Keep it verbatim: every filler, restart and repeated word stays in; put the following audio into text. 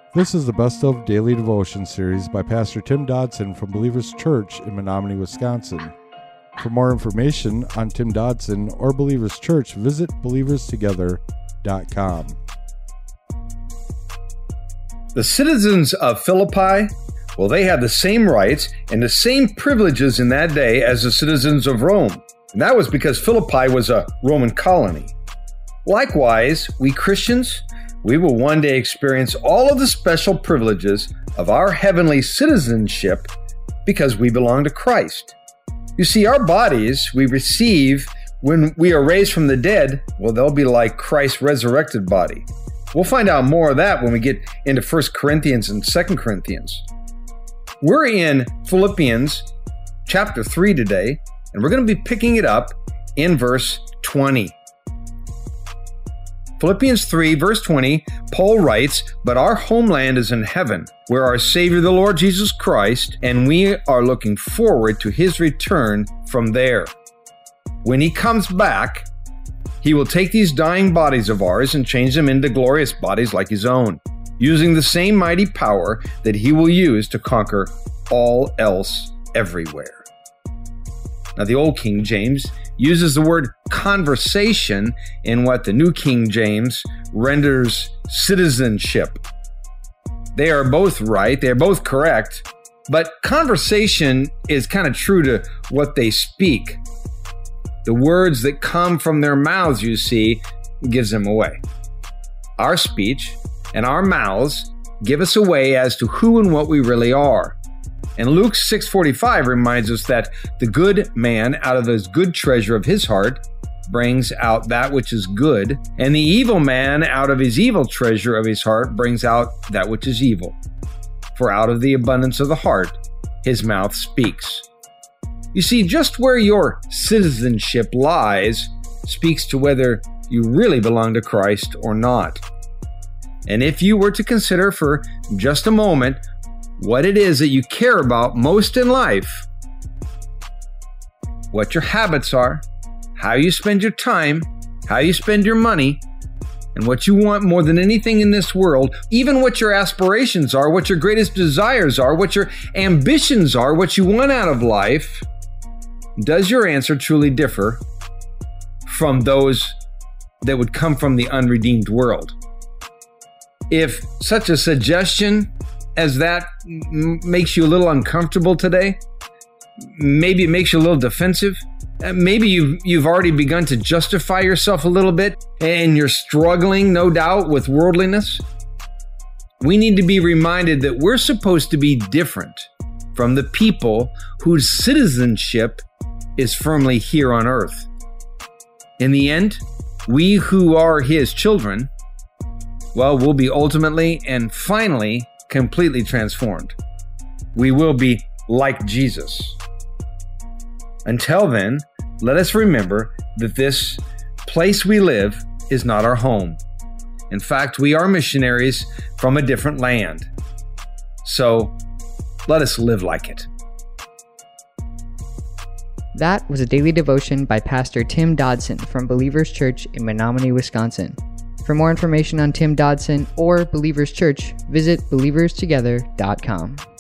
This is the Best of Daily Devotion series by Pastor Tim Dodson from Believers Church in Menominee, Wisconsin. For more information on Tim Dodson or Believers Church, visit believers together dot com. The citizens of Philippi, well, they had the same rights and the same privileges in that day as the citizens of Rome. And that was because Philippi was a Roman colony. Likewise, we Christians, we will one day experience all of the special privileges of our heavenly citizenship because we belong to Christ. You see, our bodies we receive when we are raised from the dead, well, they'll be like Christ's resurrected body. We'll find out more of that when we get into First Corinthians and Second Corinthians. We're in Philippians chapter three today, and we're going to be picking it up in verse twenty. Philippians three, verse twenty, Paul writes, "But our homeland is in heaven, where our Savior, the Lord Jesus Christ, and we are looking forward to His return from there. When He comes back, He will take these dying bodies of ours and change them into glorious bodies like His own, using the same mighty power that He will use to conquer all else everywhere." Now, the Old King James uses the word conversation in what the New King James renders citizenship. They are both right, they are both correct, but conversation is kind of true to what they speak. The words that come from their mouths, you see, gives them away. Our speech and our mouths give us away as to who and what we really are. And Luke six forty-five reminds us that the good man out of his good treasure of his heart brings out that which is good, and the evil man out of his evil treasure of his heart brings out that which is evil. For out of the abundance of the heart, his mouth speaks. You see, just where your citizenship lies speaks to whether you really belong to Christ or not. And if you were to consider for just a moment what it is that you care about most in life, what your habits are, how you spend your time, how you spend your money, and what you want more than anything in this world, even what your aspirations are, what your greatest desires are, what your ambitions are, what you want out of life, does your answer truly differ from those that would come from the unredeemed world? If such a suggestion as that m- makes you a little uncomfortable today, maybe it makes you a little defensive, maybe you've, you've already begun to justify yourself a little bit and you're struggling, no doubt, with worldliness, we need to be reminded that we're supposed to be different from the people whose citizenship is firmly here on earth. In the end, we who are His children, well, will be ultimately and finally completely transformed. We will be like Jesus. Until then, let us remember that this place we live is not our home. In fact, we are missionaries from a different land. So, let us live like it. That was a daily devotion by Pastor Tim Dodson from Believers Church in Menominee, Wisconsin. For more information on Tim Dodson or Believers Church, visit believers together dot com.